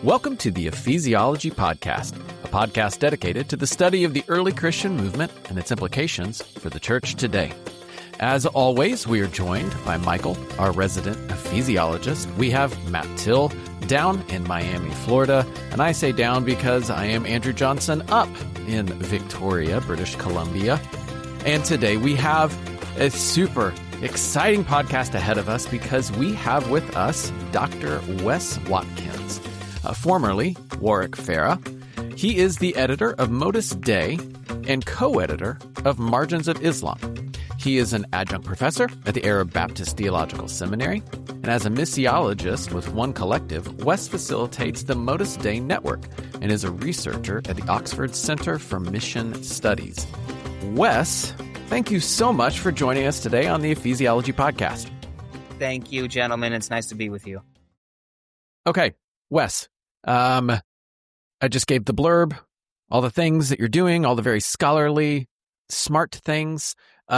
Welcome to the Ecclesiology Podcast, a podcast dedicated to the study of the early Christian movement and its implications for the church today. As always, we are joined by Michael, our resident ecclesiologist. We have Matt Till down in Miami, Florida, and I say down because I am Andrew Johnson up in Victoria, British Columbia. And today we have a super exciting podcast ahead of us because we have with us Dr. Wes Watkins, formerly Warwick Farah. He is the editor of Modus Dei and co-editor of Margins of Islam. He is an adjunct professor at the Arab Baptist Theological Seminary, and as a missiologist with One Collective, Wes facilitates the Modus Dei Network and is a researcher at the Oxford Center for Mission Studies. Wes, thank you so much for joining us today on the Ecclesiology Podcast. Thank you, gentlemen. It's nice to be with you. Okay, Wes, I just gave the blurb, all the things that you're doing, all the very scholarly, smart things.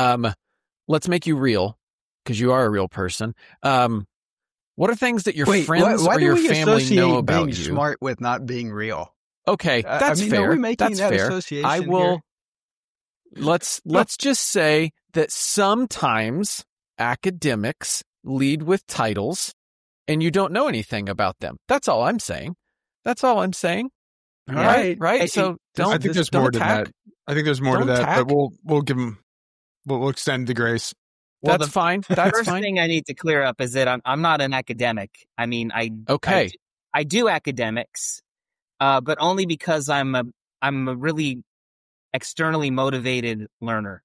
Let's make you real, because you are a real person. What are things that your friends or your family know about being you? Smart with not being real? Okay, that's fair. Are we making that's that fair. association I will. Here? Let's just say that sometimes academics lead with titles, and you don't know anything about them. That's all I'm saying. All right. Right. So don't. I think there's more to that. I think there's more to that, but we'll give them. We'll extend the grace. Well, That's fine. That's first fine. thing I need to clear up is that I'm not an academic. I mean, I do academics, but only because I'm a really externally motivated learner.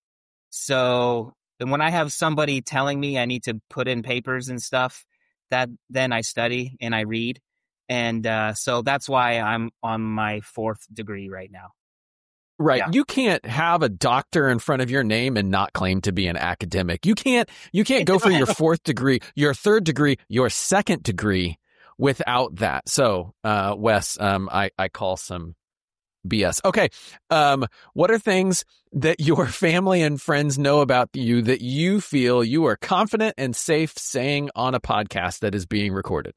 So when I have somebody telling me I need to put in papers and stuff, then I study and I read, and so that's why I'm on my 4th degree right now. Right. Yeah. You can't have a doctor in front of your name and not claim to be an academic. You can't go for your 4th degree, your 3rd degree, your 2nd degree without that. So, Wes, I call some BS. Okay. What are things that your family and friends know about you that you feel you are confident and safe saying on a podcast that is being recorded?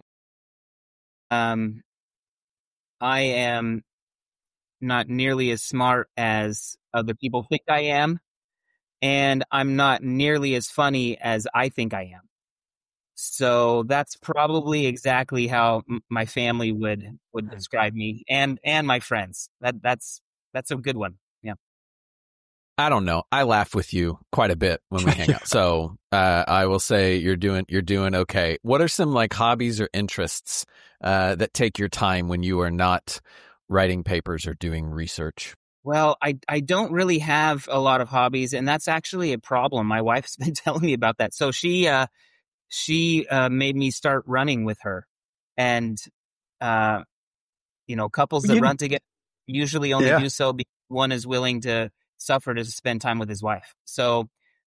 I am not nearly as smart as other people think I am, and I'm not nearly as funny as I think I am. So that's probably exactly how my family would describe me, and my friends. That's a good one. Yeah. I don't know. I laugh with you quite a bit when we hang out. So I will say you're doing okay. What are some like hobbies or interests that take your time when you are not writing papers or doing research? Well, I don't really have a lot of hobbies, and that's actually a problem. My wife's been telling me about that. So she made me start running with her, and couples that run together usually only do so because one is willing to suffer to spend time with his wife. So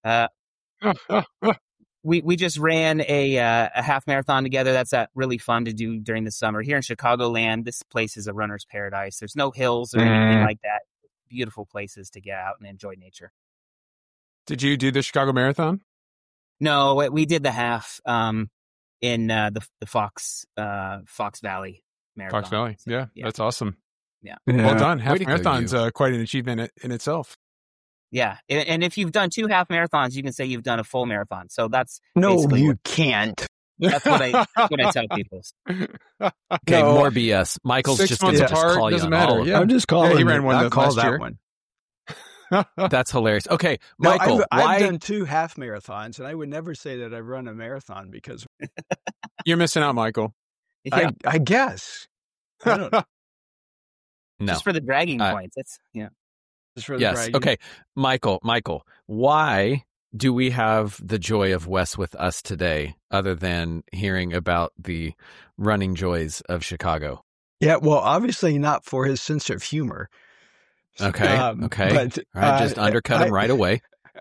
we just ran a half marathon together. That's really fun to do during the summer. Here in Chicagoland, this place is a runner's paradise. There's no hills or anything like that. Beautiful places to get out and enjoy nature. Did you do the Chicago Marathon? No, we did the half in the Fox Valley Marathon. Fox Valley, yeah, that's awesome. Yeah. Well done. Half Way to go, marathon's you. quite an achievement in itself. Yeah, and if you've done 2 half marathons, you can say you've done a full marathon. So that's No, basically you can't. That's what I tell people. Okay, No. more BS. Michael's 6 just going months to apart, call you doesn't on all matter. of Yeah. I'm just calling he it. ran one I'll call last that year. one. them. That's hilarious. Okay, No, Michael, I've done 2 half marathons, and I would never say that I've run a marathon because You're missing out, Michael. Yeah, I guess. I don't know. no. just for the bragging points. That's Just for the Yes. bragging. Okay, Michael, why do we have the joy of Wes with us today other than hearing about the running joys of Chicago? Yeah, well, obviously not for his sense of humor. Okay. Okay. But, All right, just undercut him right away.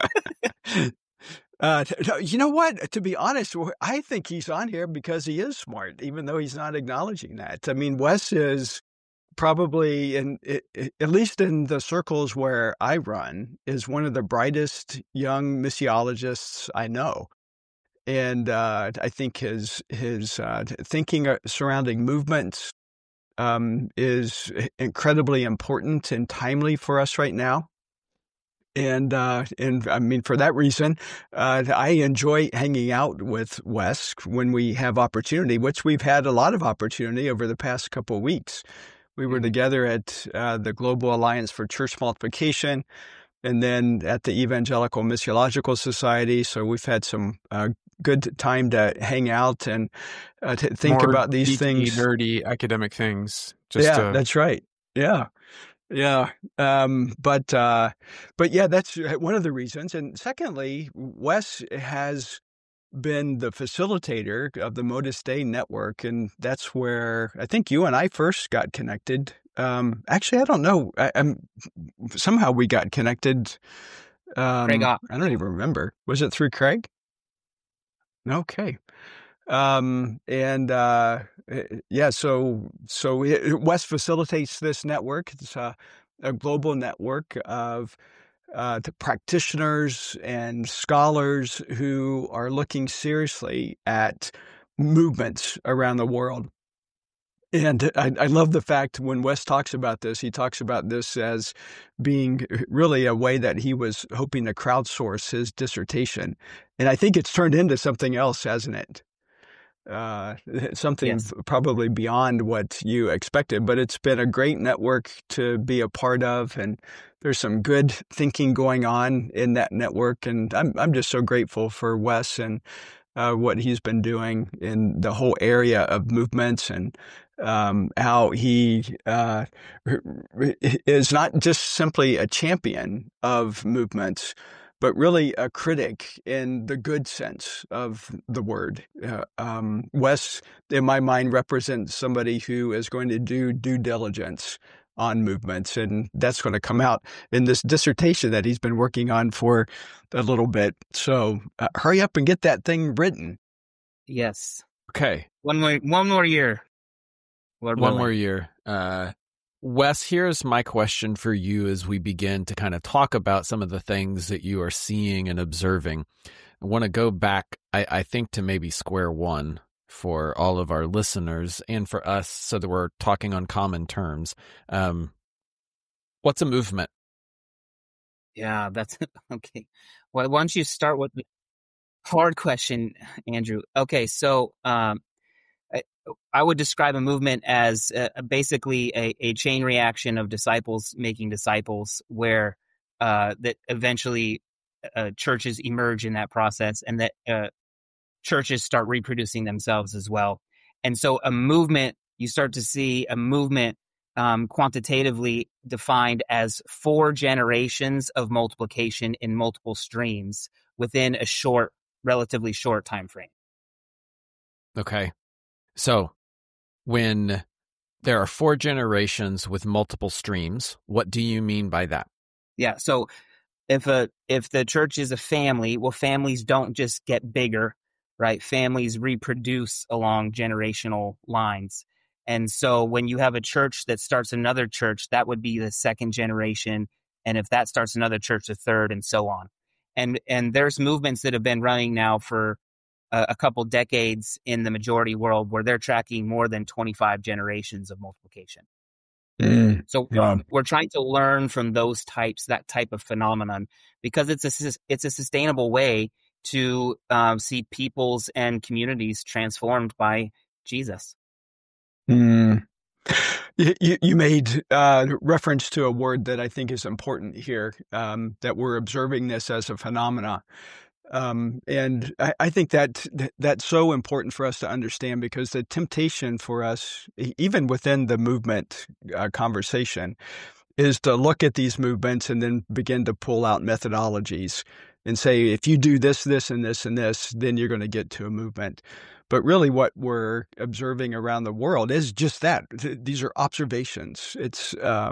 You know what? To be honest, I think he's on here because he is smart, even though he's not acknowledging that. I mean, Wes is probably, at least in the circles where I run, is one of the brightest young missiologists I know. And I think his thinking surrounding movements is incredibly important and timely for us right now. And I mean, for that reason, I enjoy hanging out with Wes when we have opportunity, which we've had a lot of opportunity over the past couple of weeks. We were together at the Global Alliance for Church Multiplication, and then at the Evangelical Missiological Society. So we've had some good time to hang out and to think more about these things. Nerdy academic things. That's right. Yeah. Yeah. But yeah, that's one of the reasons. And secondly, Wes has been the facilitator of the Modus Dei network. And that's where I think you and I first got connected. Actually, I don't know. Somehow we got connected. Craig, I don't even remember. Was it through Craig? Okay. Yeah, so Wes facilitates this network. It's a global network of the practitioners and scholars who are looking seriously at movements around the world. And I love the fact when Wes talks about this, he talks about this as being really a way that he was hoping to crowdsource his dissertation. And I think it's turned into something else, hasn't it? Something probably beyond what you expected, but it's been a great network to be a part of, and there's some good thinking going on in that network. And I'm just so grateful for Wes and what he's been doing in the whole area of movements, and how he is not just simply a champion of movements, but really a critic in the good sense of the word. Wes, in my mind, represents somebody who is going to do due diligence on movements, and that's going to come out in this dissertation that he's been working on for a little bit. So hurry up and get that thing written. Yes. Okay. One more year. One more year. Wes, here's my question for you as we begin to kind of talk about some of the things that you are seeing and observing. I want to go back, I think, to maybe square one for all of our listeners and for us so that we're talking on common terms. What's a movement? Yeah, that's okay. Well, why don't you start with the hard question, Andrew? Okay, so I would describe a movement as basically a chain reaction of disciples making disciples, where that eventually churches emerge in that process, and that churches start reproducing themselves as well. And so a movement, you start to see a movement quantitatively defined as 4 generations of multiplication in multiple streams within a relatively short time frame. Okay. So when there are 4 generations with multiple streams, what do you mean by that? Yeah. So if the church is a family, well, families don't just get bigger, right? Families reproduce along generational lines. And so when you have a church that starts another church, that would be the 2nd generation. And if that starts another church, the 3rd, and so on. And there's movements that have been running now for a couple decades in the majority world where they're tracking more than 25 generations of multiplication. So we're trying to learn from that type of phenomenon, because it's a sustainable way to see peoples and communities transformed by Jesus. You made reference to a word that I think is important here, that we're observing this as a phenomena. And I think that's so important for us to understand, because the temptation for us, even within the movement conversation, is to look at these movements and then begin to pull out methodologies and say, if you do this, this, and this, and this, then you're going to get to a movement. But really what we're observing around the world is just that. These are observations. It's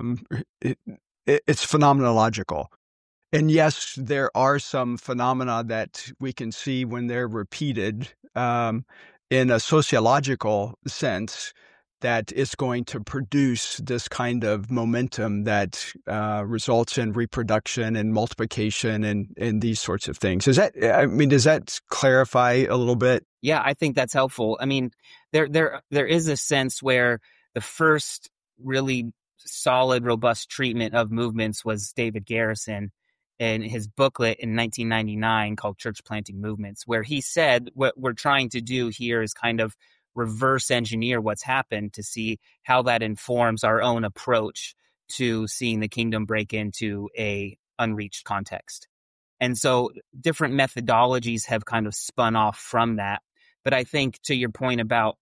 phenomenological. And yes, there are some phenomena that we can see when they're repeated in a sociological sense, that it's going to produce this kind of momentum that results in reproduction and multiplication and these sorts of things. Does that clarify a little bit? Yeah, I think that's helpful. I mean, there is a sense where the first really solid, robust treatment of movements was David Garrison in his booklet in 1999 called Church Planting Movements, where he said what we're trying to do here is kind of reverse engineer what's happened to see how that informs our own approach to seeing the kingdom break into a unreached context. And so different methodologies have kind of spun off from that. But I think to your point about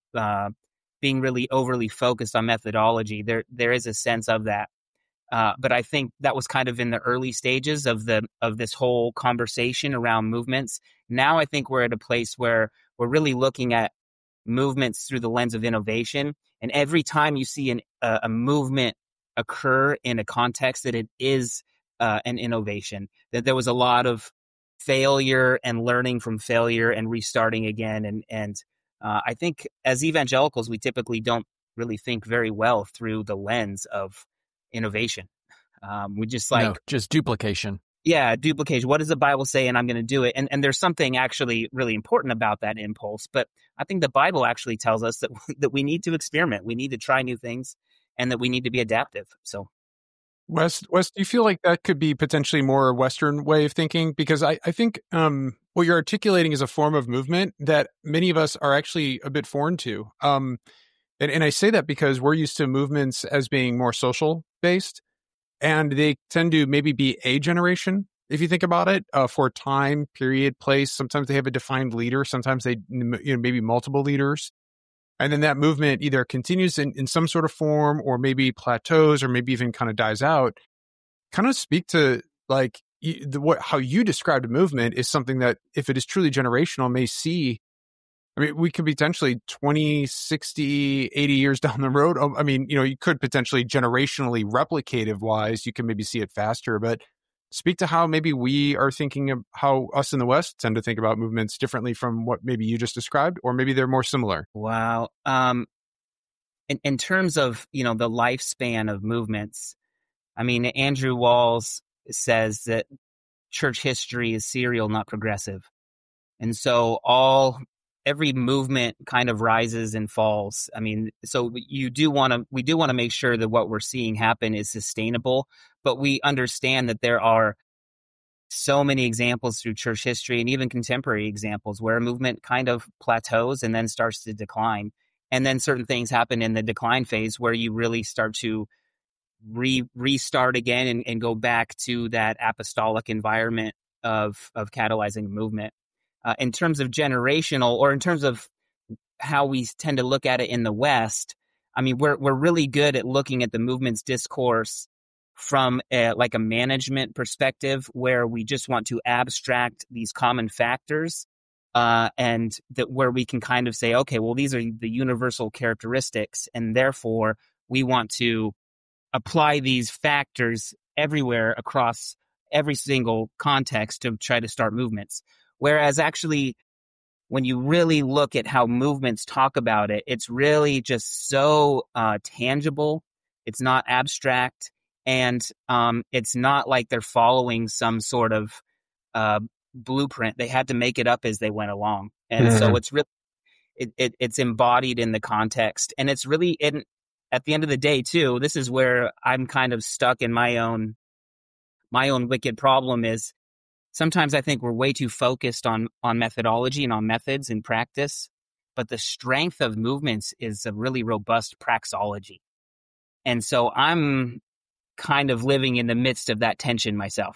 being really overly focused on methodology, there is a sense of that. But I think that was kind of in the early stages of this whole conversation around movements. Now I think we're at a place where we're really looking at movements through the lens of innovation. And every time you see a movement occur in a context that it is an innovation, that there was a lot of failure and learning from failure and restarting again. And I think as evangelicals, we typically don't really think very well through the lens of innovation. We just duplication. Yeah, duplication. What does the Bible say? And I'm going to do it. And there's something actually really important about that impulse. But I think the Bible actually tells us that we need to experiment. We need to try new things and that we need to be adaptive. So, Wes, do you feel like that could be potentially more a Western way of thinking? Because I think what you're articulating is a form of movement that many of us are actually a bit foreign to. And I say that because we're used to movements as being more social based, and they tend to maybe be a generation, if you think about it, for time, period, place. Sometimes they have a defined leader. Sometimes they, maybe multiple leaders. And then that movement either continues in some sort of form or maybe plateaus or maybe even kind of dies out. Kind of speak to like how you described a movement is something that if it is truly generational may see. I mean, we could potentially 20, 60, 80 years down the road. I mean, you could potentially generationally replicative wise, you can maybe see it faster, but speak to how maybe we are thinking of how us in the West tend to think about movements differently from what maybe you just described, or maybe they're more similar. Wow. In terms of, the lifespan of movements, I mean, Andrew Walls says that church history is serial, not progressive. And so every movement kind of rises and falls. I mean, so we do want to make sure that what we're seeing happen is sustainable, but we understand that there are so many examples through church history and even contemporary examples where a movement kind of plateaus and then starts to decline. And then certain things happen in the decline phase where you really start to restart again and go back to that apostolic environment of catalyzing movement. In terms of generational, or in terms of how we tend to look at it in the West, I mean, we're really good at looking at the movement's discourse from a management perspective, where we just want to abstract these common factors, and that where we can kind of say, okay, well, these are the universal characteristics, and therefore we want to apply these factors everywhere across every single context to try to start movements. Whereas actually, when you really look at how movements talk about it, it's really just so tangible. It's not abstract, and it's not like they're following some sort of blueprint. They had to make it up as they went along, and so it's really it's embodied in the context, and it's really at the end of the day too. This is where I'm kind of stuck in my own wicked problem is. Sometimes I think we're way too focused on methodology and on methods and practice, but the strength of movements is a really robust praxology. And so I'm kind of living in the midst of that tension myself.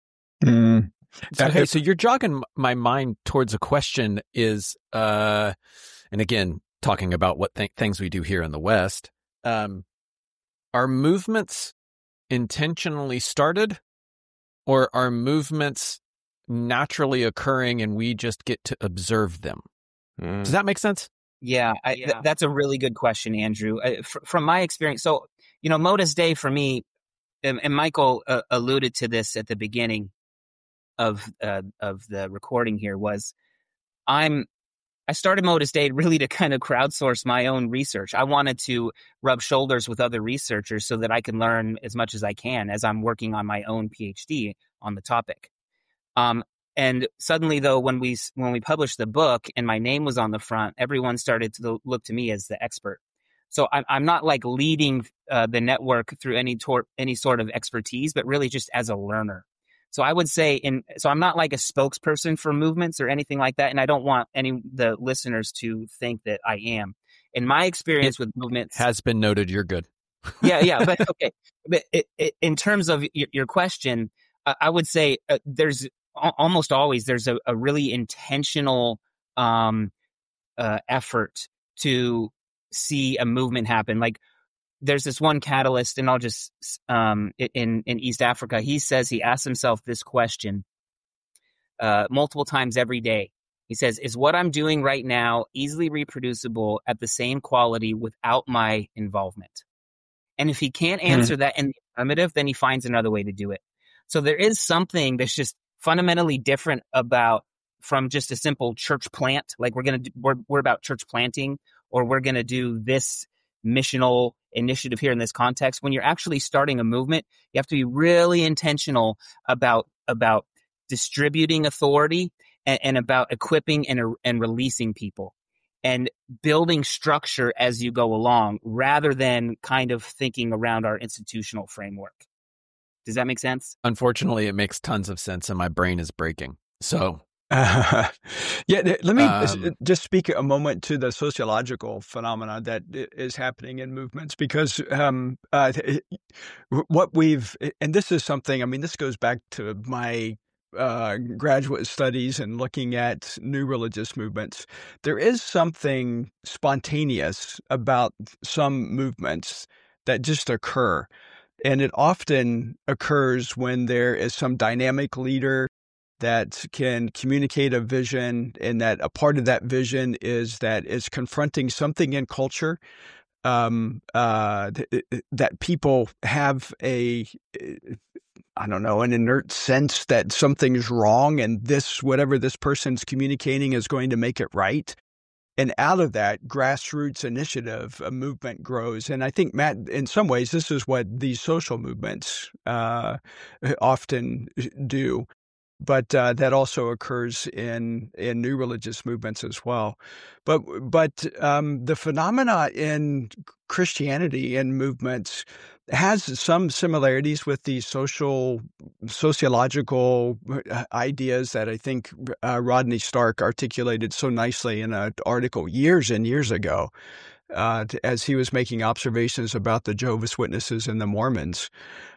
So you're jogging my mind towards a question is, and again, talking about what things we do here in the West, are movements intentionally started? Or are movements naturally occurring and we just get to observe them? Does that make sense? Yeah, that's a really good question, Andrew. From my experience, so, Modus Dei for me, and Michael alluded to this at the beginning of the recording here, was I started Modus Dei really to kind of crowdsource my own research. I wanted to rub shoulders with other researchers so that I can learn as much as I can as I'm working on my own PhD on the topic. And suddenly, though, when we published the book and my name was on the front, everyone started to look to me as the expert. So I'm not like leading the network through any sort of expertise, but really just as a learner. So I would say, so I'm not like a spokesperson for movements or anything like that, and I don't want the listeners to think that I am. In my experience with movements, has been noted. You're good. yeah, but okay. But in terms of your question, I would say there's almost always there's a really intentional effort to see a movement happen. Like there's this one catalyst, and I'll just in East Africa, he says he asks himself this question multiple times every day. He says, is what I'm doing right now easily reproducible at the same quality without my involvement? And if he can't answer that in the affirmative, then he finds another way to do it. So there is something that's just fundamentally different from just a simple church plant. Like we're about church planting, or we're going to do this missional initiative here in this context. When you're actually starting a movement, you have to be really intentional about distributing authority and about equipping and releasing people and building structure as you go along, rather than kind of thinking around our institutional framework. Does that make sense? Unfortunately, it makes tons of sense, and my brain is breaking. So, yeah, let me just speak a moment to the sociological phenomena that is happening in movements, because what and this is something, I mean, this goes back to my graduate studies and looking at new religious movements. There is something spontaneous about some movements that just occur. And it often occurs when there is some dynamic leader that can communicate a vision, and that a part of that vision is confronting something in culture that people have an inert sense that something's wrong, and whatever this person's communicating is going to make it right. And out of that grassroots initiative, a movement grows. And I think, Matt, in some ways, this is what these social movements often do. But that also occurs in new religious movements as well. But the phenomena in Christianity and movements has some similarities with these sociological ideas that I think Rodney Stark articulated so nicely in an article years and years ago, as he was making observations about the Jehovah's Witnesses and the Mormons.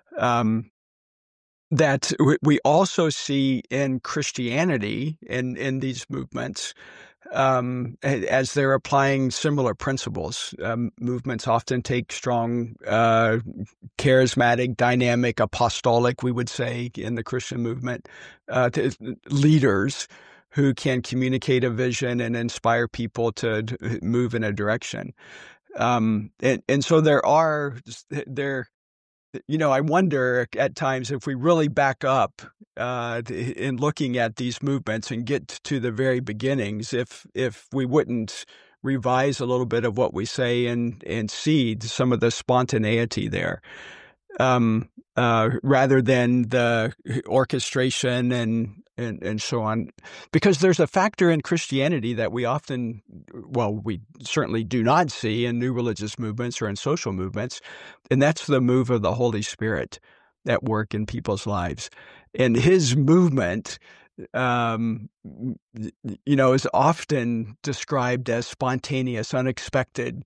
That we also see in Christianity in these movements, as they're applying similar principles. Movements often take strong, charismatic, dynamic, apostolic, we would say, in the Christian movement, leaders who can communicate a vision and inspire people to move in a direction. And so I wonder at times if we really back up in looking at these movements and get to the very beginnings, if we wouldn't revise a little bit of what we say and seed some of the spontaneity there, rather than the orchestration and so on. Because there's a factor in Christianity that we certainly do not see in new religious movements or in social movements, and that's the move of the Holy Spirit at work in people's lives. And his movement, is often described as spontaneous, unexpected,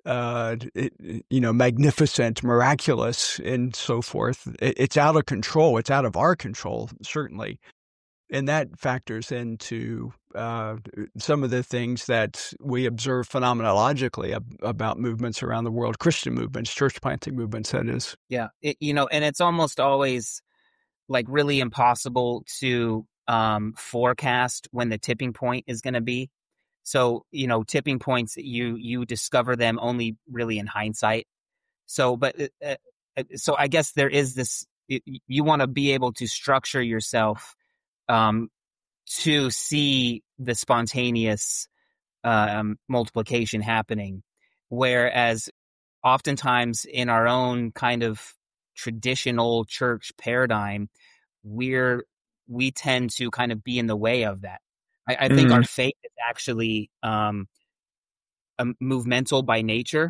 magnificent, miraculous, and so forth. It's out of control. It's out of our control, certainly. And that factors into some of the things that we observe phenomenologically about movements around the world, Christian movements, church planting movements, that is. Yeah. And it's almost always like really impossible to forecast when the tipping point is going to be. So, tipping points, you discover them only really in hindsight. So I guess there is this, you want to be able to structure yourself to see the spontaneous multiplication happening. Whereas oftentimes in our own kind of traditional church paradigm, we tend to kind of be in the way of that. I think our faith is actually movemental by nature,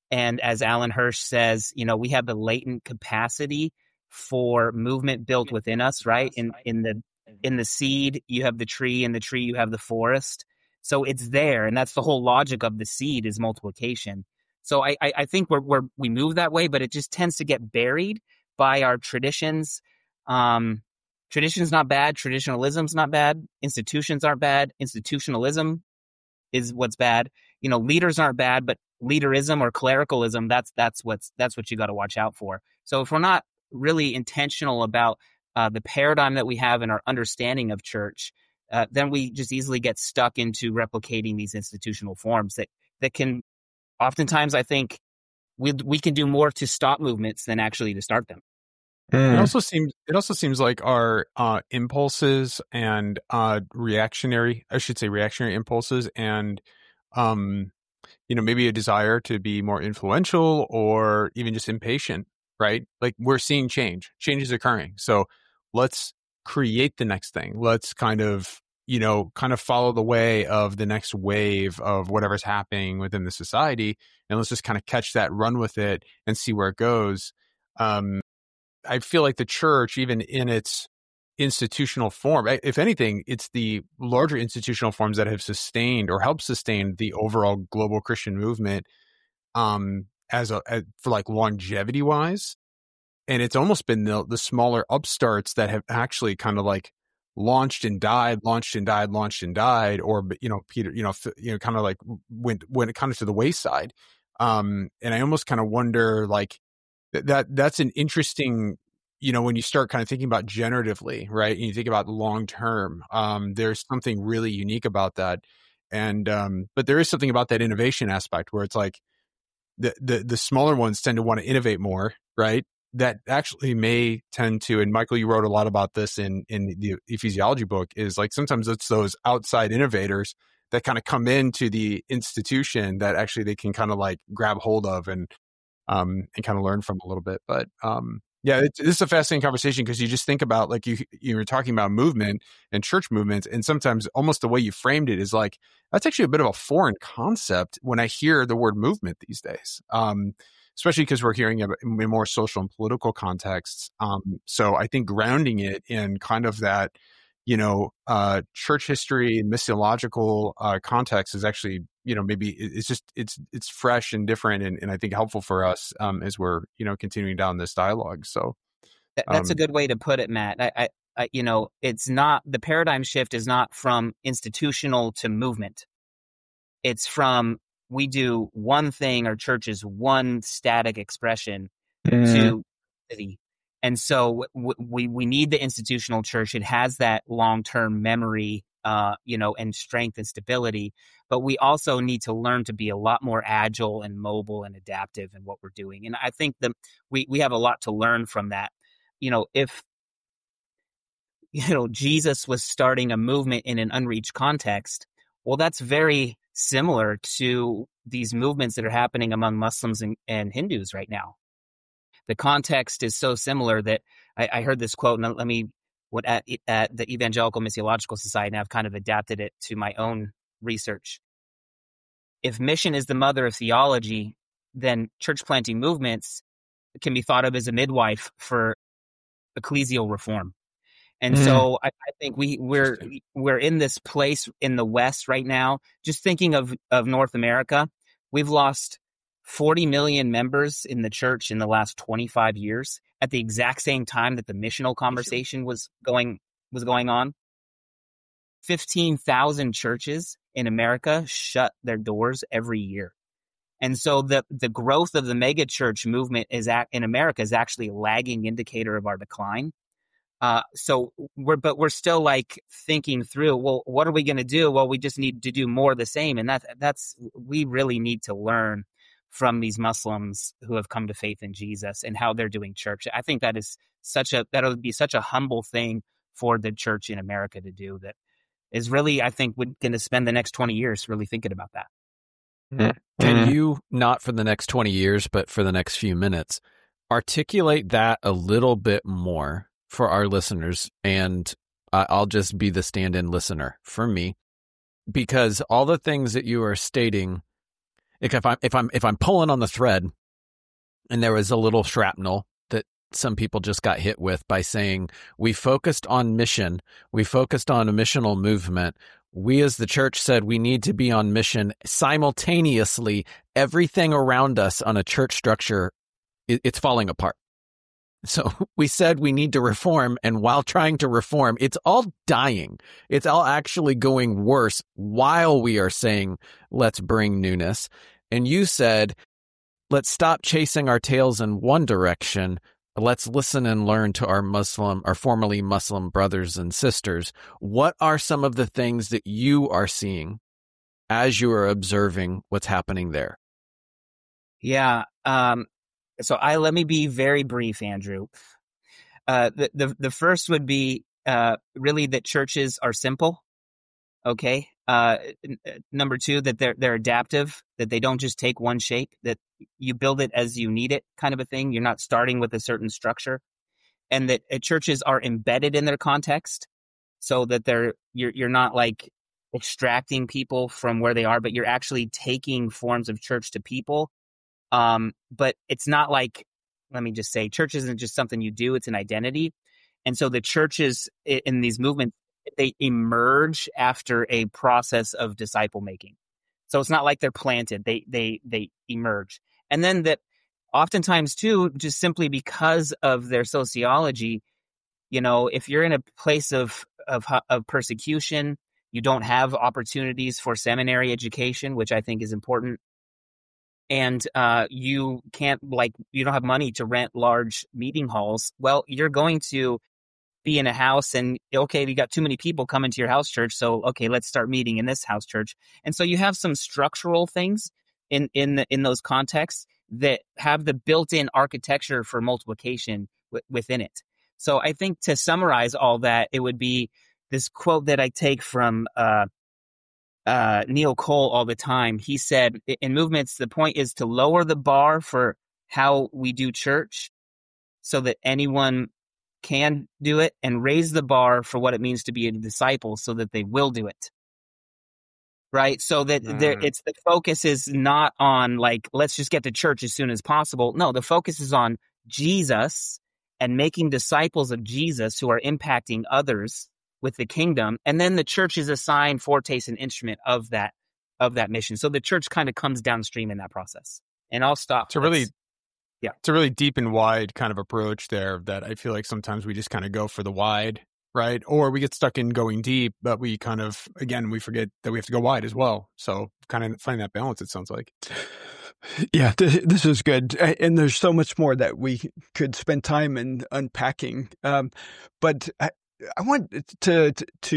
And as Alan Hirsch says, we have the latent capacity for movement built within us, right? In the seed, you have the tree. In the tree, you have the forest. So it's there, and that's the whole logic of the seed is multiplication. So I think we move that way, but it just tends to get buried by our traditions. Tradition's not bad. Traditionalism's not bad. Institutions aren't bad. Institutionalism is what's bad. Leaders aren't bad, but leaderism or clericalism, that's what you got to watch out for. So if we're not really intentional about the paradigm that we have in our understanding of church, then we just easily get stuck into replicating these institutional forms that can oftentimes, I think, we can do more to stop movements than actually to start them. It also seems like our impulses and reactionary impulses and maybe a desire to be more influential or even just impatient, right? Like we're seeing change is occurring. So let's create the next thing. Let's kind of follow the way of the next wave of whatever's happening within the society. And let's just kind of catch that, run with it and see where it goes. I feel like the church, even in its institutional form, if anything, it's the larger institutional forms that have sustained or helped sustain the overall global Christian movement for like longevity wise. And it's almost been the smaller upstarts that have actually kind of like launched and died, or, Peter, kind of like went kind of to the wayside. And I almost kind of wonder like, that's an interesting, when you start kind of thinking about generatively, right? And you think about long term, there's something really unique about that. And, but there is something about that innovation aspect where it's like the smaller ones tend to want to innovate more, right? That actually may tend to, and Michael, you wrote a lot about this in the ecclesiology book, is like sometimes it's those outside innovators that kind of come into the institution that actually they can kind of like grab hold of and kind of learn from a little bit. But this is a fascinating conversation because you just think about like you were talking about movement and church movements, and sometimes almost the way you framed it is like that's actually a bit of a foreign concept when I hear the word movement these days. Especially because we're hearing it in more social and political contexts. So I think grounding it in kind of that, church history and missiological context is actually, maybe it's fresh and different and I think helpful for us as we're, continuing down this dialogue. So that's a good way to put it, Matt. I it's not, the paradigm shift is not from institutional to movement. It's from, we do one thing, our church is one static expression to city. And so we need the institutional church. It has that long-term memory, and strength and stability. But we also need to learn to be a lot more agile and mobile and adaptive in what we're doing. And I think that we have a lot to learn from that. If Jesus was starting a movement in an unreached context, well, that's very similar to these movements that are happening among Muslims and Hindus right now. The context is so similar that I heard this quote, and at the Evangelical Missiological Society, and I've kind of adapted it to my own research. If mission is the mother of theology, then church planting movements can be thought of as a midwife for ecclesial reform. And so I think we're in this place in the West right now. Just thinking of North America, we've lost 40 million members in the church in the last 25 years at the exact same time that the missional conversation was going on. 15,000 churches in America shut their doors every year. And so the growth of the mega church movement in America is actually a lagging indicator of our decline. So we're still like thinking through, well, what are we going to do? Well, we just need to do more of the same. And we really need to learn from these Muslims who have come to faith in Jesus and how they're doing church. I think that would be such a humble thing for the church in America to do, that is really, I think, we're going to spend the next 20 years really thinking about that. Can you, not for the next 20 years, but for the next few minutes, articulate that a little bit more for our listeners? And I'll just be the stand-in listener for me, because all the things that you are stating if I'm pulling on the thread and there was a little shrapnel that some people just got hit with by saying, we focused on mission, we focused on a missional movement. We as the church said we need to be on mission. Simultaneously, everything around us on a church structure, it's falling apart. So we said we need to reform, and while trying to reform, it's all dying. It's all actually going worse while we are saying, let's bring newness. And you said, let's stop chasing our tails in one direction. Let's listen and learn to our formerly Muslim brothers and sisters. What are some of the things that you are seeing as you are observing what's happening there? Yeah. So let me be very brief, Andrew. The first would be really that churches are simple. Okay. Number two, that they're adaptive, that they don't just take one shape, that you build it as you need it, kind of a thing. You're not starting with a certain structure, and that churches are embedded in their context, so that you're not like extracting people from where they are, but you're actually taking forms of church to people. But it's not like, let me just say, church isn't just something you do; it's an identity. And so the churches in these movements, they emerge after a process of disciple making. So it's not like they're planted; they emerge. And then that oftentimes too, just simply because of their sociology, if you're in a place of persecution, you don't have opportunities for seminary education, which I think is important. And you don't have money to rent large meeting halls. Well, you're going to be in a house, and okay, you got too many people coming to your house church, so okay, let's start meeting in this house church. And so you have some structural things in those contexts that have the built-in architecture for multiplication within it. So I think to summarize all that, it would be this quote that I take from Neil Cole all the time. He said, in movements, the point is to lower the bar for how we do church so that anyone can do it, and raise the bar for what it means to be a disciple so that they will do it. Right? So that the focus is not on like, let's just get to church as soon as possible. No, the focus is on Jesus and making disciples of Jesus who are impacting others with the kingdom. And then the church is assigned foretaste and instrument of that mission. So the church kind of comes downstream in that process. And I'll stop. It's a really deep and wide kind of approach there that I feel like sometimes we just kind of go for the wide, right? Or we get stuck in going deep, but we kind of, again, we forget that we have to go wide as well. So kind of find that balance, it sounds like. Yeah, this is good. And there's so much more that we could spend time in unpacking. But I want to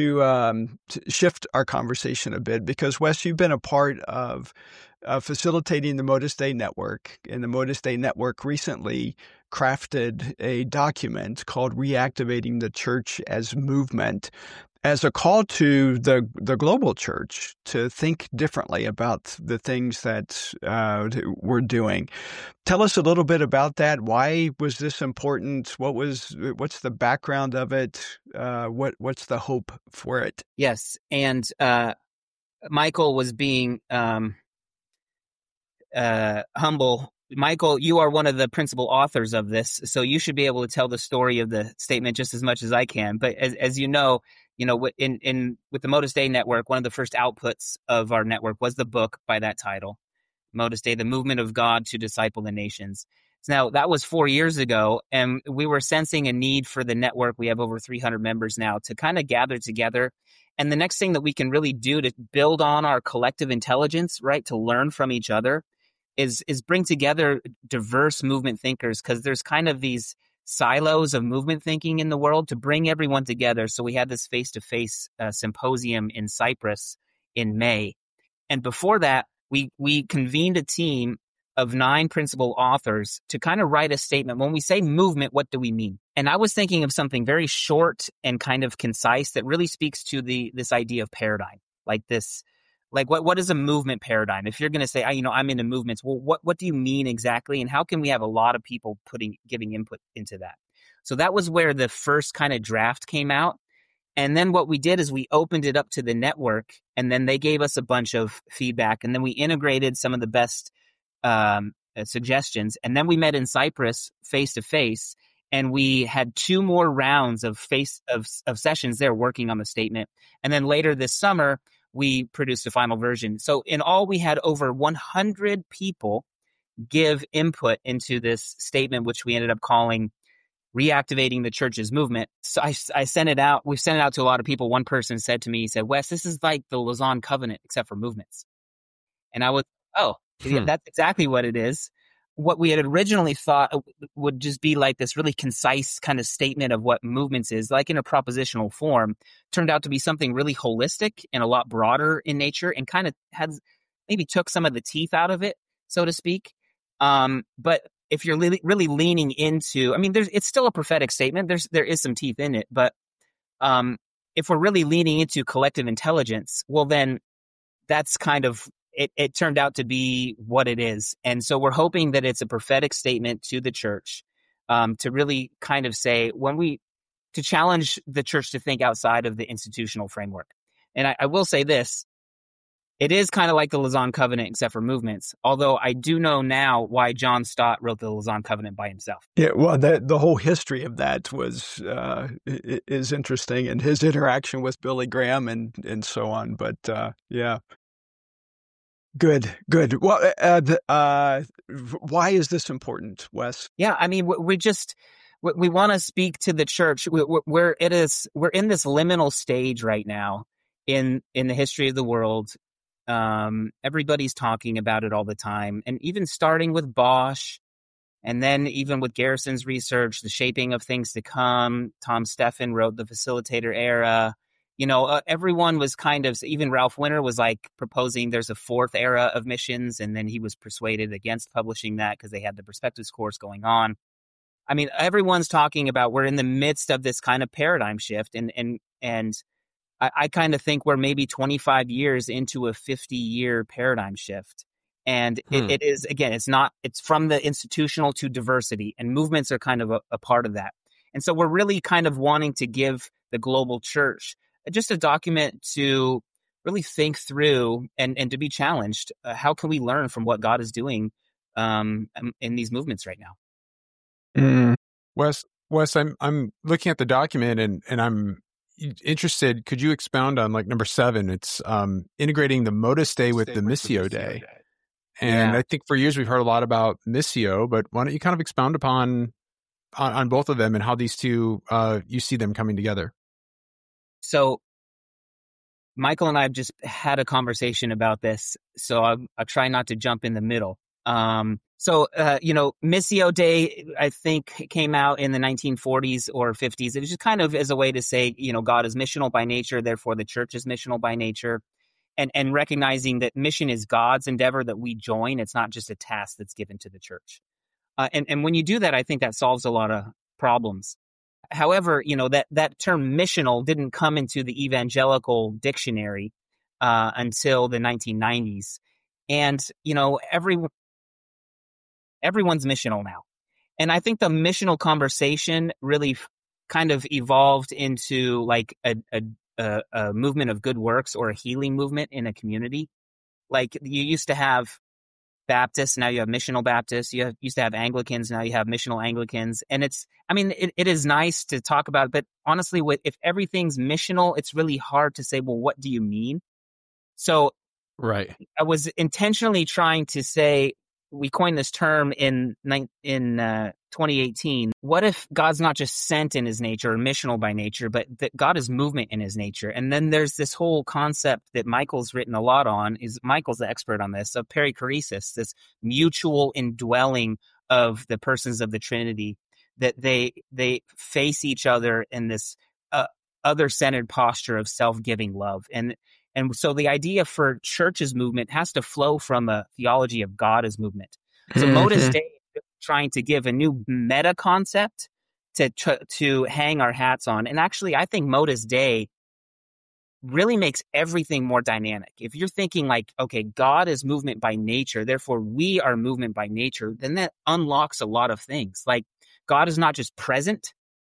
shift our conversation a bit, because Wes, you've been a part of facilitating the Modus Dei Network, and the Modus Dei Network recently crafted a document called Reactivating the Church as Movement, as a call to the global church to think differently about the things that we're doing. Tell us a little bit about that. Why was this important? What's the background of it? What's the hope for it? Yes, and Michael was being humble. Michael, you are one of the principal authors of this, so you should be able to tell the story of the statement just as much as I can. But as you know, with the Modus Dei Network, one of the first outputs of our network was the book by that title, Modus Dei, The Movement of God to Disciple the Nations. Now, that was 4 years ago, and we were sensing a need for the network. We have over 300 members now to kind of gather together. And the next thing that we can really do to build on our collective intelligence, right, to learn from each other, is bring together diverse movement thinkers, because there's kind of these silos of movement thinking in the world, to bring everyone together. So we had this face-to-face symposium in Cyprus in May. And before that, we convened a team of 9 principal authors to kind of write a statement. When we say movement, what do we mean? And I was thinking of something very short and kind of concise that really speaks to this idea of paradigm, like this. Like what is a movement paradigm? If you're going to say, I'm into movements, well, what do you mean exactly? And how can we have a lot of people giving input into that? So that was where the first kind of draft came out. And then what we did is we opened it up to the network, and then they gave us a bunch of feedback, and then we integrated some of the best suggestions. And then we met in Cyprus face to face, and we had 2 more rounds of sessions there working on the statement. And then later this summer, we produced a final version. So in all, we had over 100 people give input into this statement, which we ended up calling Reactivating the Church's Movement. So I sent it out. We've sent it out to a lot of people. One person said to me, he said, "Wes, this is like the Lausanne Covenant, except for movements." And I was, yeah, that's exactly what it is. What we had originally thought would just be like this really concise kind of statement of what movements is, like in a propositional form, turned out to be something really holistic and a lot broader in nature, and kind of maybe took some of the teeth out of it, so to speak. But if you're really leaning into, I mean, it's still a prophetic statement. There is some teeth in it, but if we're really leaning into collective intelligence, well, then that's kind of it turned out to be what it is. And so we're hoping that it's a prophetic statement to the church, to really kind of say to challenge the church to think outside of the institutional framework. And I will say this. It is kind of like the Lausanne Covenant, except for movements, although I do know now why John Stott wrote the Lausanne Covenant by himself. Yeah, well, the whole history of that is interesting, and his interaction with Billy Graham and so on. But yeah, good. Well, why is this important, Wes? Yeah, I mean, we want to speak to the church. We're in this liminal stage right now in the history of the world. Everybody's talking about it all the time. And even starting with Bosch, and then even with Garrison's research, the shaping of things to come, Tom Steffen wrote The Facilitator Era. Everyone was even Ralph Winter was like proposing there's a 4th era of missions. And then he was persuaded against publishing that because they had the Perspectives course going on. I mean, everyone's talking about we're in the midst of this kind of paradigm shift. And I kind of think we're maybe 25 years into a 50-year paradigm shift. And it is, again, it's from the institutional to diversity, and movements are kind of a part of that. And so we're really kind of wanting to give the global church just a document to really think through and to be challenged. How can we learn from what God is doing in these movements right now? Wes, I'm looking at the document and I'm interested. Could you expound on like number 7? It's integrating the Modus Dei with the Missio Dei. And I think for years we've heard a lot about Missio, but why don't you kind of expound upon on both of them and how these two you see them coming together? So Michael and I have just had a conversation about this, so I'll try not to jump in the middle. Missio Dei, I think, came out in the 1940s or 50s. It was just kind of as a way to say, God is missional by nature, therefore the church is missional by nature, and recognizing that mission is God's endeavor that we join. It's not just a task that's given to the church. And when you do that, I think that solves a lot of problems. However, that term missional didn't come into the evangelical dictionary until the 1990s. And, everyone's missional now. And I think the missional conversation really kind of evolved into like a movement of good works or a healing movement in a community. Like you used to have Baptists, now you have missional Baptists. You used to have Anglicans, now you have missional Anglicans. And it is nice to talk about it, but honestly, if everything's missional, it's really hard to say, well, what do you mean? So right. I was intentionally trying to say, we coined this term in 2018. What if God's not just sent in his nature or missional by nature, but that God is movement in his nature? And then there's this whole concept that Michael's written a lot on. Michael's the expert on this, of perichoresis, this mutual indwelling of the persons of the Trinity, that they face each other in this other-centered posture of self-giving love. And so the idea for church's movement has to flow from a theology of God as movement. So Modus Dei is trying to give a new meta concept to hang our hats on. And actually, I think Modus Dei really makes everything more dynamic. If you're thinking like, okay, God is movement by nature, therefore we are movement by nature, then that unlocks a lot of things. Like God is not just present,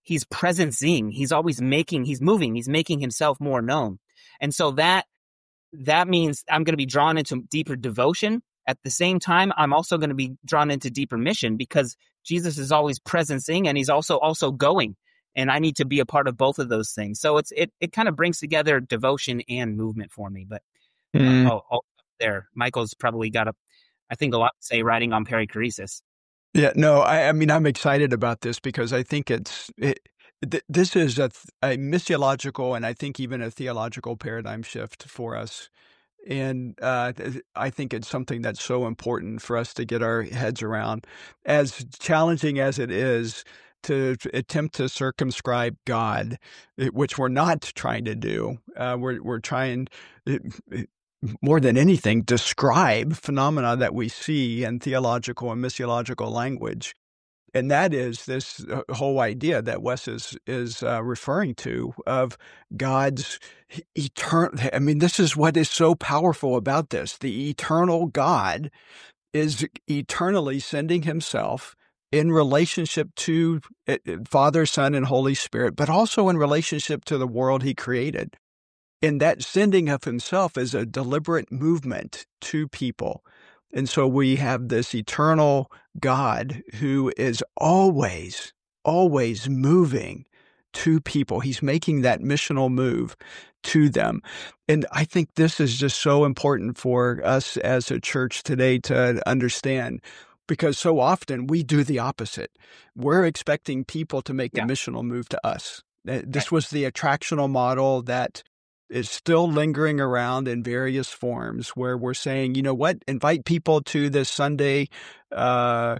he's presencing, he's moving, he's making himself more known. And so that means I'm going to be drawn into deeper devotion. At the same time, I'm also going to be drawn into deeper mission, because Jesus is always presencing and he's also going. And I need to be a part of both of those things. So it kind of brings together devotion and movement for me. But there, Michael's probably got I think a lot to say writing on perichoresis. Yeah, no, I mean, I'm excited about this because I think this is a missiological and I think even a theological paradigm shift for us. And I think it's something that's so important for us to get our heads around. As challenging as it is to attempt to circumscribe God, which we're not trying to do, we're trying more than anything, describe phenomena that we see in theological and missiological language. And that is this whole idea that Wes is referring to of God's eternal. I mean, this is what is so powerful about this. The eternal God is eternally sending himself in relationship to Father, Son, and Holy Spirit, but also in relationship to the world he created. And that sending of himself is a deliberate movement to people. And so we have this eternal God who is always, always moving to people. He's making that missional move to them. And I think this is just so important for us as a church today to understand, because so often we do the opposite. We're expecting people to make the missional move to us. This was the attractional model that is still lingering around in various forms, where we're saying, you know what, invite people to this Sunday, the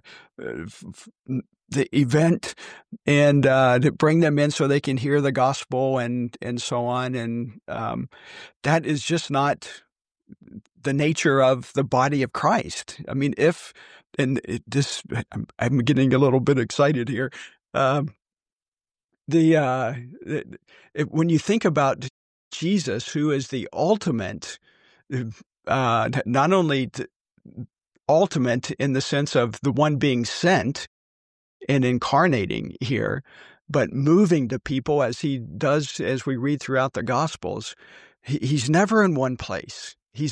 event, and to bring them in so they can hear the gospel and so on. And that is just not the nature of the body of Christ. I mean, I'm getting a little bit excited here. When you think about Jesus, who is the ultimate, not only ultimate in the sense of the one being sent and incarnating here, but moving to people as he does, as we read throughout the Gospels. He's never in one place. He's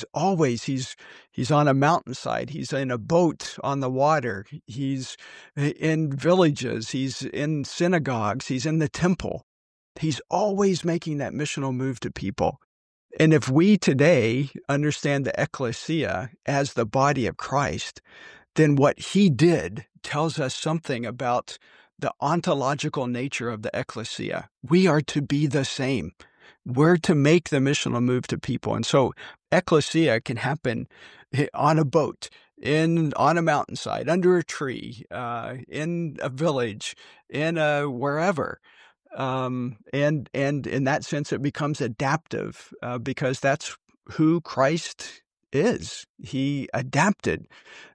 on a mountainside. He's in a boat on the water. He's in villages. He's in synagogues. He's in the temple. He's always making that missional move to people. And if we today understand the ecclesia as the body of Christ, then what he did tells us something about the ontological nature of the ecclesia. We are to be the same. We're to make the missional move to people. And so ecclesia can happen on a boat, on a mountainside, under a tree, in a village, in wherever. And in that sense, it becomes adaptive because that's who Christ is. He adapted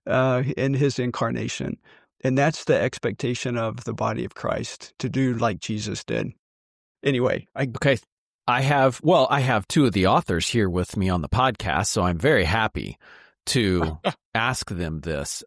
in his incarnation. And that's the expectation of the body of Christ, to do like Jesus did. Anyway. Okay. I have two of the authors here with me on the podcast, so I'm very happy to ask them this.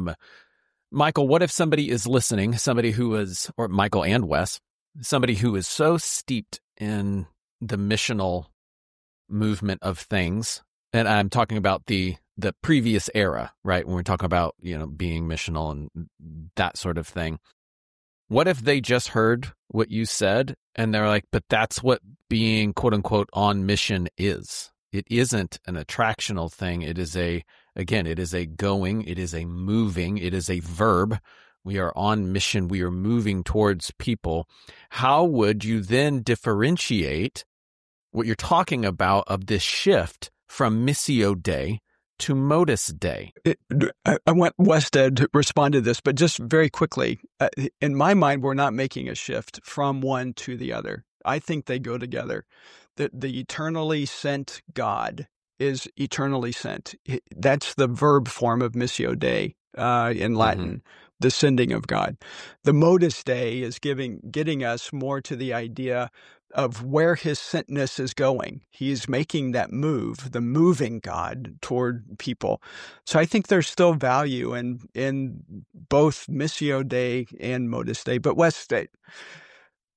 Michael, what if somebody is listening, or Michael and Wes, somebody who is so steeped in the missional movement of things, and I'm talking about the previous era, right? When we're talking about, being missional and that sort of thing. What if they just heard what you said and they're like, but that's what being quote unquote on mission is. It isn't an attractional thing. It is it is a going, it is a moving, it is a verb. We are on mission. We are moving towards people. How would you then differentiate what you're talking about of this shift from Missio Dei to Modus Dei? I want Wes to respond to this, but just very quickly, in my mind, we're not making a shift from one to the other. I think they go together. The eternally sent God is eternally sent. That's the verb form of Missio Dei in Latin, the sending of God. The Modus Dei is getting us more to the idea of where his sentness is going. He's making that move, the moving God toward people. So I think there's still value in both Missio Dei and Modus Dei. But Wes,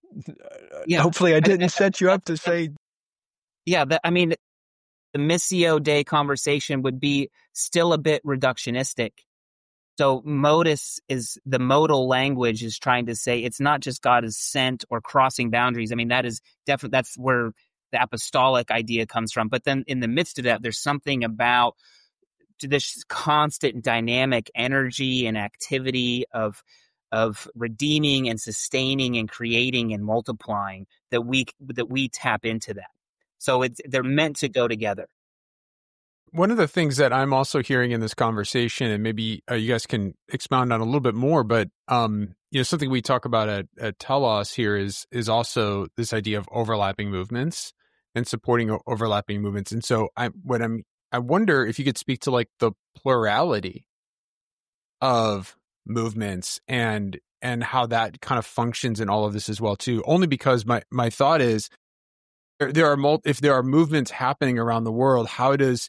Yeah. Hopefully I didn't set you up to say. Yeah, the Missio Dei conversation would be still a bit reductionistic. So the modal language is trying to say it's not just God is sent or crossing boundaries. I mean, that is definitely, that's where the apostolic idea comes from. But then in the midst of that, there's something about this constant dynamic energy and activity of redeeming and sustaining and creating and multiplying that we tap into that. So they're meant to go together. One of the things that I'm also hearing in this conversation, and maybe you guys can expound on a little bit more, but something we talk about at Telos here is also this idea of overlapping movements and supporting overlapping movements. And so I wonder if you could speak to like the plurality of movements and how that kind of functions in all of this as well too. Only because my thought is, if there are movements happening around the world, how does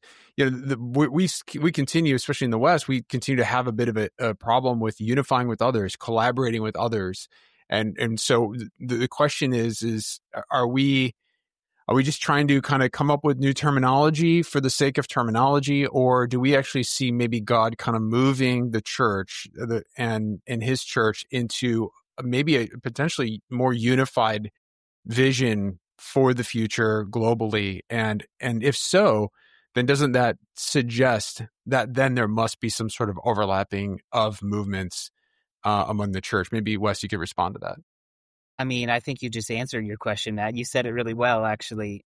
we continue, especially in the West, we continue to have a bit of a problem with unifying with others, collaborating with others, and so the question is are we just trying to kind of come up with new terminology for the sake of terminology, or do we actually see maybe God kind of moving the church and His church into maybe a potentially more unified vision for the future globally? And if so, then doesn't that suggest that then there must be some sort of overlapping of movements among the church? Maybe Wes, you could respond to that. I mean, I think you just answered your question, Matt. You said it really well, actually.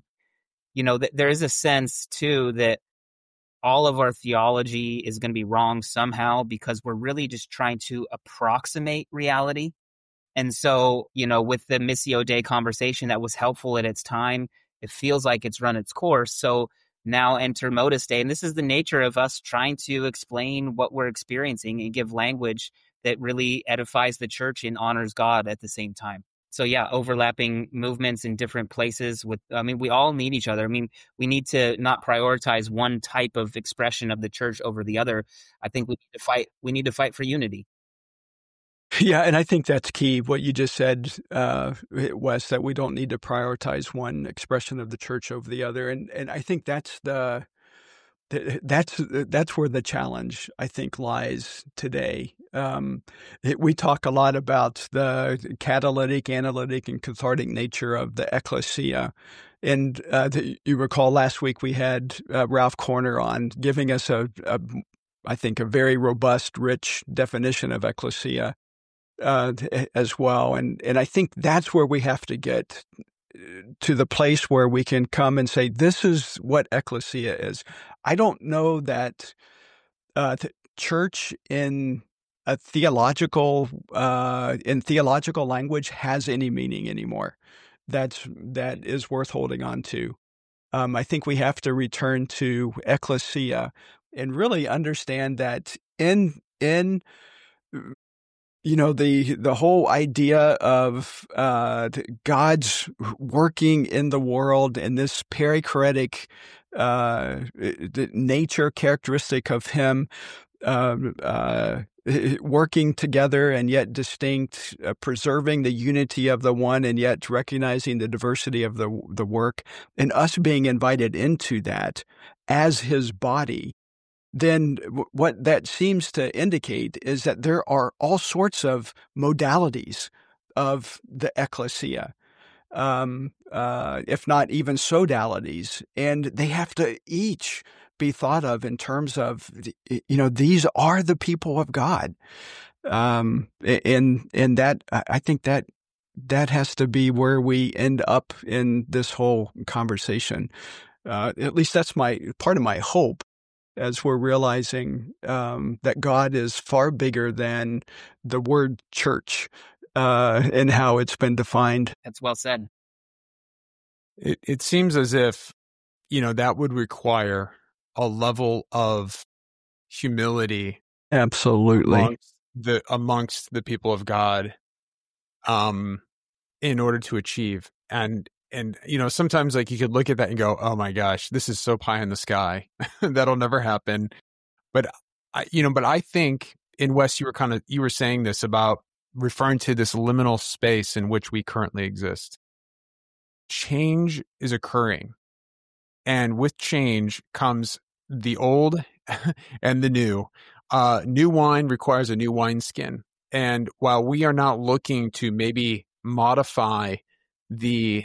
There is a sense too that all of our theology is going to be wrong somehow because we're really just trying to approximate reality. And so, with the Missio Dei conversation, that was helpful at its time. It feels like it's run its course. So now enter Modus Dei. And this is the nature of us trying to explain what we're experiencing and give language that really edifies the church and honors God at the same time. So yeah, overlapping movements in different places we all need each other. I mean, we need to not prioritize one type of expression of the church over the other. I think we need to fight for unity. Yeah, and I think that's key, what you just said, Wes, that we don't need to prioritize one expression of the church over the other. And I think that's where the challenge, I think, lies today. We talk a lot about the catalytic, analytic, and cathartic nature of the ecclesia. And you recall last week we had Ralph Corner on giving us I think, a very robust, rich definition of ecclesia. As well. And I think that's where we have to get to the place where we can come and say, this is what ecclesia is. I don't know that the church in theological language has any meaning anymore. That is worth holding on to. I think we have to return to ecclesia and really understand that in the whole idea of God's working in the world and this perichoretic the nature characteristic of Him working together and yet distinct, preserving the unity of the one and yet recognizing the diversity of the work, and us being invited into that as His body. Then what that seems to indicate is that there are all sorts of modalities of the ecclesia, if not even sodalities, and they have to each be thought of in terms of, these are the people of God. And that, I think that has to be where we end up in this whole conversation. At least that's part of my hope, as we're realizing that God is far bigger than the word church and how it's been defined. That's well said. It seems as if, that would require a level of humility. Absolutely. Amongst the people of God in order to achieve. And sometimes like you could look at that and go, oh my gosh, this is so pie in the sky. That'll never happen. But I think in West, you were saying this about referring to this liminal space in which we currently exist. Change is occurring. And with change comes the old and the new. New wine requires a new wineskin. And while we are not looking to maybe modify the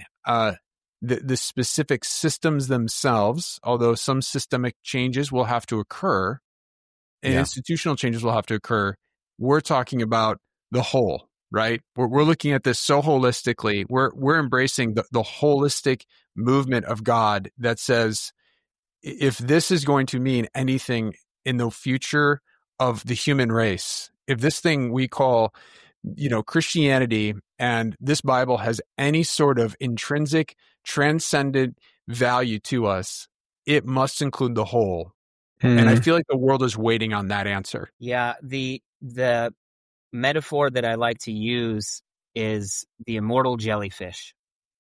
specific systems themselves, although some systemic changes will have to occur and institutional changes will have to occur, we're talking about the whole, right? We're looking at this so holistically. We're embracing the holistic movement of God that says, if this is going to mean anything in the future of the human race, if this thing we call, Christianity and this Bible has any sort of intrinsic, transcendent value to us, it must include the whole. And I feel like the world is waiting on that answer. Yeah, the metaphor that I like to use is the immortal jellyfish.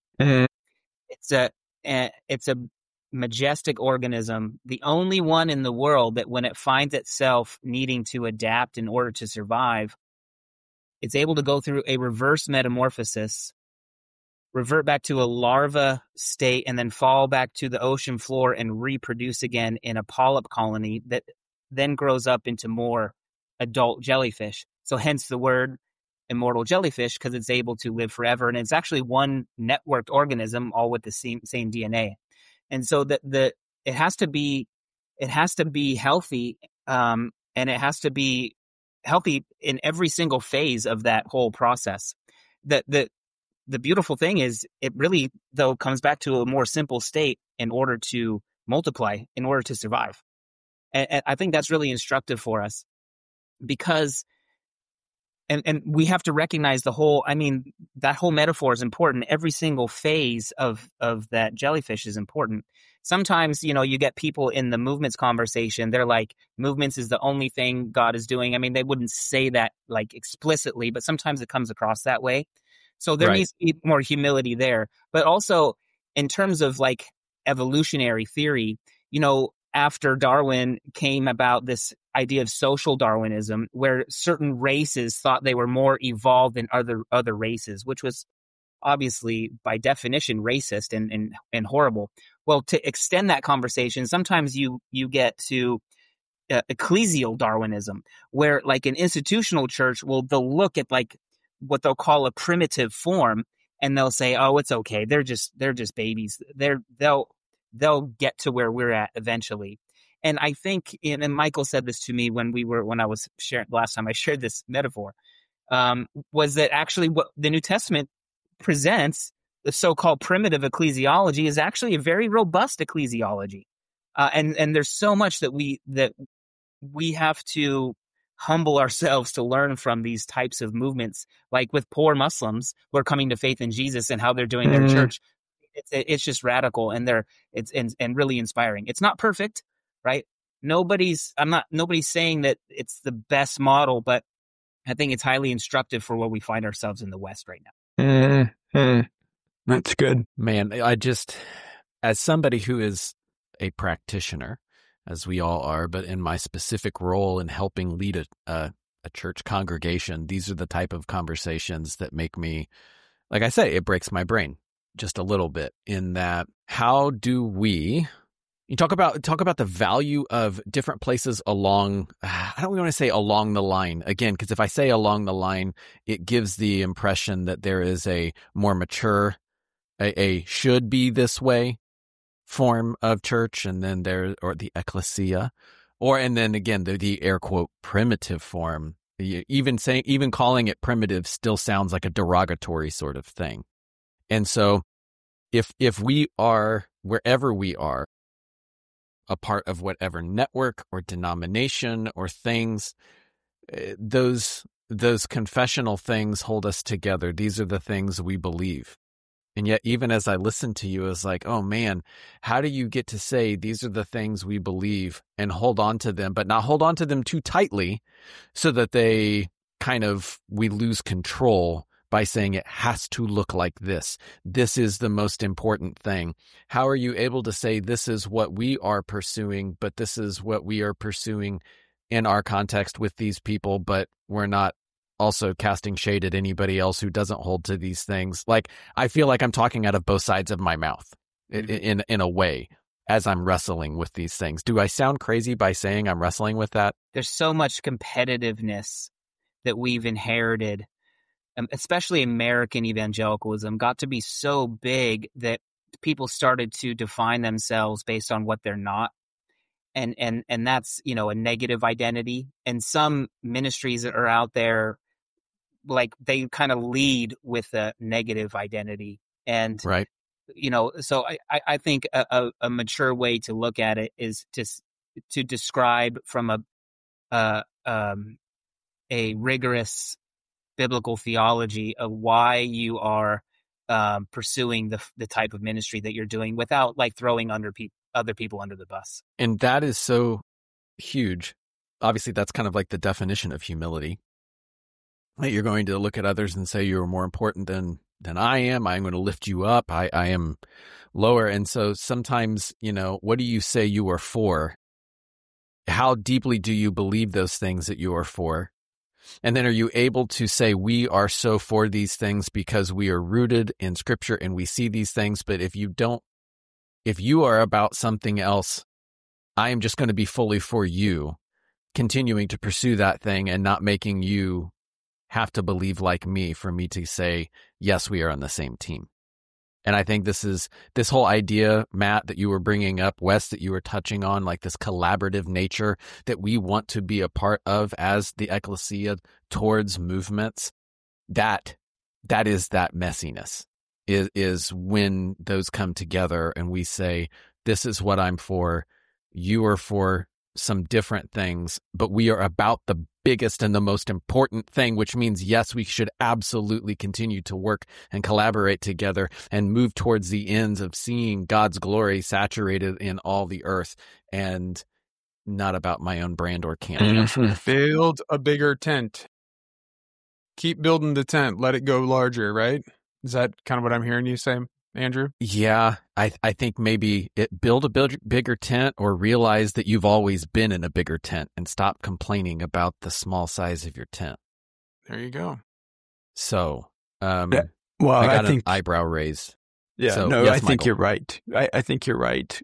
It's a majestic organism, the only one in the world that when it finds itself needing to adapt in order to survive, it's able to go through a reverse metamorphosis, revert back to a larva state, and then fall back to the ocean floor and reproduce again in a polyp colony that then grows up into more adult jellyfish. So hence the word immortal jellyfish, because it's able to live forever. And it's actually one networked organism, all with the same DNA. And so it has to be healthy, and it has to be healthy in every single phase of that whole process. The beautiful thing is it really, though, comes back to a more simple state in order to multiply, in order to survive. And I think that's really instructive for us because, and we have to recognize that whole metaphor is important. Every single phase of that jellyfish is important. Sometimes, you get people in the movements conversation, they're like, movements is the only thing God is doing. I mean, they wouldn't say that like explicitly, but sometimes it comes across that way. So there needs to be more humility there. But also in terms of like evolutionary theory, after Darwin came about this idea of social Darwinism, where certain races thought they were more evolved than other races, which was obviously by definition racist and horrible. Well, to extend that conversation, sometimes you get to ecclesial Darwinism, where like an institutional church they'll look at like what they'll call a primitive form, and they'll say, "Oh, it's okay. They're just babies. They'll get to where we're at eventually." And I think, and Michael said this to me when I was sharing last time I shared this metaphor, was that actually what the New Testament presents, the so-called primitive ecclesiology, is actually a very robust ecclesiology, and there's so much that we have to humble ourselves to learn from these types of movements, like with poor Muslims who are coming to faith in Jesus and how they're doing their church. It's just radical, and it's really inspiring. It's not perfect, right? Nobody's saying that it's the best model, but I think it's highly instructive for where we find ourselves in the West right now. That's good. Man, as somebody who is a practitioner, as we all are, but in my specific role in helping lead a church congregation, these are the type of conversations that make me, like I say, it breaks my brain just a little bit, in that how do you talk about the value of different places along, I don't want to say along the line again, because if I say along the line, it gives the impression that there is a more mature, a should be this way form of church, and then or the ecclesia, and then again the air quote primitive form. Even calling it primitive still sounds like a derogatory sort of thing. And so if we are, wherever we are, a part of whatever network or denomination or things, those confessional things hold us together. These are the things we believe. And yet, even as I listen to you, it's like, oh man, how do you get to say these are the things we believe and hold on to them, but not hold on to them too tightly so that we lose control by saying it has to look like this. This is the most important thing. How are you able to say this is what we are pursuing, but this is what we are pursuing in our context with these people, but we're not also casting shade at anybody else who doesn't hold to these things. Like, I feel like I'm talking out of both sides of my mouth in a way as I'm wrestling with these things. Do I sound crazy by saying I'm wrestling with that? There's so much competitiveness that we've inherited, especially American evangelicalism got to be so big that people started to define themselves based on what they're not. And that's, a negative identity. And some ministries that are out there, like, they kind of lead with a negative identity. And, right. So I think a mature way to look at it is to describe from a rigorous biblical theology of why you are pursuing the type of ministry that you're doing without like throwing other people under the bus. And that is so huge. Obviously, that's kind of like the definition of humility. That you're going to look at others and say you're more important than I am. I'm going to lift you up. I am lower. And so sometimes, what do you say you are for? How deeply do you believe those things that you are for? And then are you able to say we are so for these things because we are rooted in Scripture and we see these things? But if you are about something else, I am just going to be fully for you, continuing to pursue that thing and not making you have to believe like me for me to say, yes, we are on the same team. And I think this whole idea, Matt, that you were bringing up, Wes, that you were touching on, like this collaborative nature that we want to be a part of as the ecclesia towards movements, that is that messiness, is when those come together and we say, this is what I'm for, you are for some different things, but we are about the biggest and the most important thing, which means, yes, we should absolutely continue to work and collaborate together and move towards the ends of seeing God's glory saturated in all the earth and not about my own brand or camp. Build a bigger tent. Keep building the tent. Let it go larger, right? Is that kind of what I'm hearing you say, Andrew? Yeah, I think maybe build a bigger tent or realize that you've always been in a bigger tent and stop complaining about the small size of your tent. There you go. So, I got think an eyebrow raised. Yeah, so, no, yes, I think Michael. you're right. I think you're right.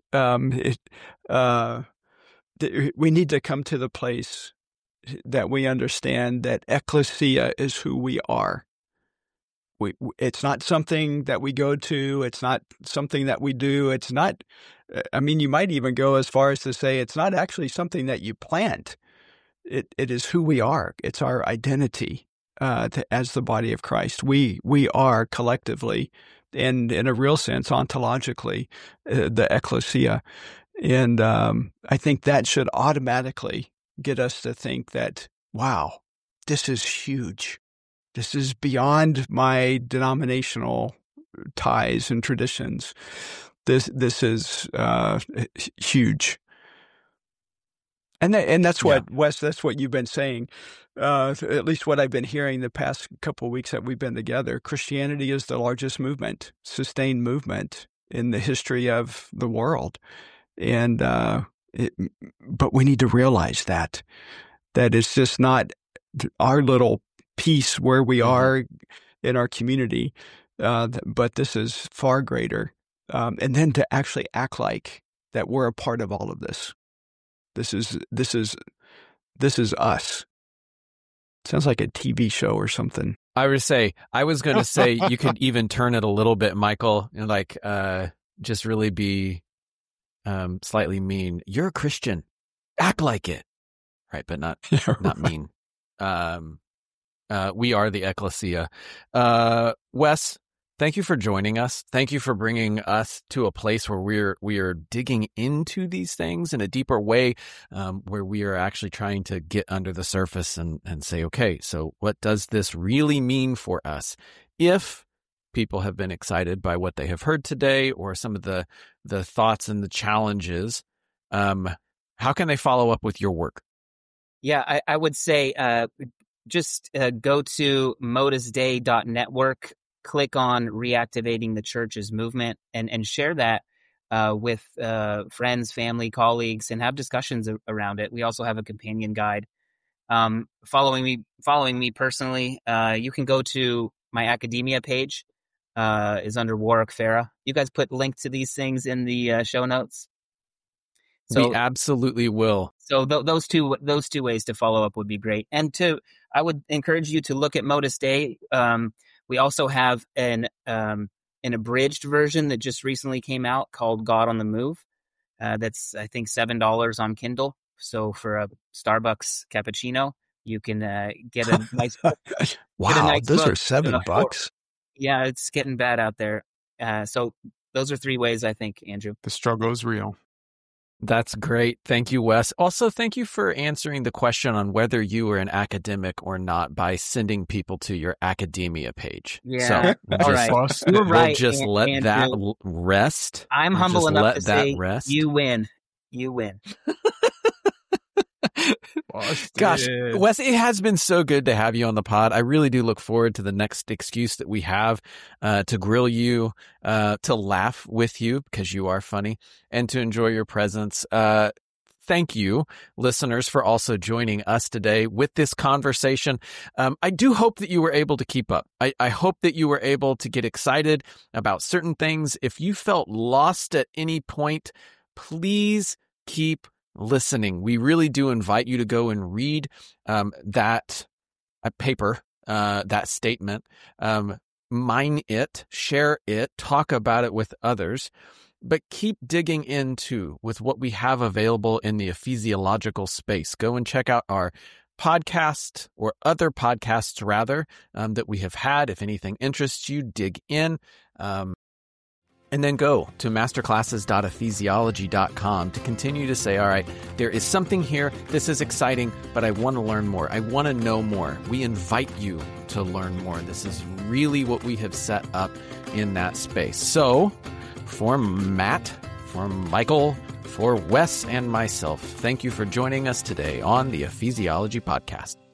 We need to come to the place that we understand that ecclesia is who we are. It's not something that we go to. It's not something that we do. It's not, you might even go as far as to say it's not actually something that you plant. It is who we are. It's our identity as the body of Christ. We are collectively, and in a real sense, ontologically, the ecclesia. And I think that should automatically get us to think that, wow, this is huge. This is beyond my denominational ties and traditions. This is huge. And that's what, Wes, that's what you've been saying, at least what I've been hearing the past couple of weeks that we've been together. Christianity is the largest movement, sustained movement in the history of the world. And but we need to realize that it's just not our little piece where we are in our community, but this is far greater. And then to actually act like that we're a part of all of this. This is us. Sounds like a TV show or something. I was going to say you could even turn it a little bit, Michael, and like just really be slightly mean. You're a Christian. Act like it. Right, but not mean. We are the ecclesia. Wes, thank you for joining us. Thank you for bringing us to a place where we are digging into these things in a deeper way, where we are actually trying to get under the surface and say, okay, so what does this really mean for us? If people have been excited by what they have heard today or some of the thoughts and the challenges, how can they follow up with your work? Yeah, I would say just go to modusdei.network, click on Reactivating the Church's Movement, and share that with friends, family, colleagues, and have discussions around it. We also have a companion guide following me personally, you can go to my academia page. Is under Warwick Farah. You guys put link to these things in the show notes. So, we absolutely will. So those two ways to follow up would be great. And I would encourage you to look at Modus Dei. We also have an abridged version that just recently came out called God on the Move. That's I think $7 on Kindle. So for a Starbucks cappuccino, you can get a nice. Wow, those are $7. Yeah, it's getting bad out there. So those are 3 ways, I think, Andrew. The struggle is real. That's great. Thank you, Wes. Also, thank you for answering the question on whether you are an academic or not by sending people to your academia page. Yeah. So we'll just let Andrew, that rest. I'm humble enough to say rest. You win. You win. Gosh, Wes, it has been so good to have you on the pod. I really do look forward to the next excuse that we have to grill you, to laugh with you because you are funny, and to enjoy your presence. Thank you, listeners, for also joining us today with this conversation. I do hope that you were able to keep up. I hope that you were able to get excited about certain things. If you felt lost at any point, please keep listening. We really do invite you to go and read that paper, that statement, mine it, share it, talk about it with others, but keep digging into with what we have available in the ecclesiological space. Go and check out our podcast or other podcasts rather that we have had. If anything interests you, dig in. And then go to masterclasses.ecclesiology.com to continue to say, all right, there is something here. This is exciting, but I want to learn more. I want to know more. We invite you to learn more. This is really what we have set up in that space. So for Matt, for Michael, for Wes, and myself, thank you for joining us today on the Ecclesiology Podcast.